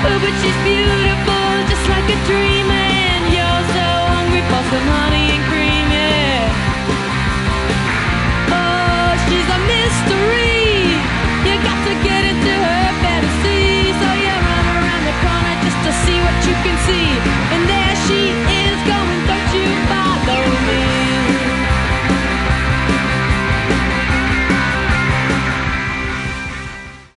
Oh, but she's beautiful, just like a dream, and you're so hungry for some honey.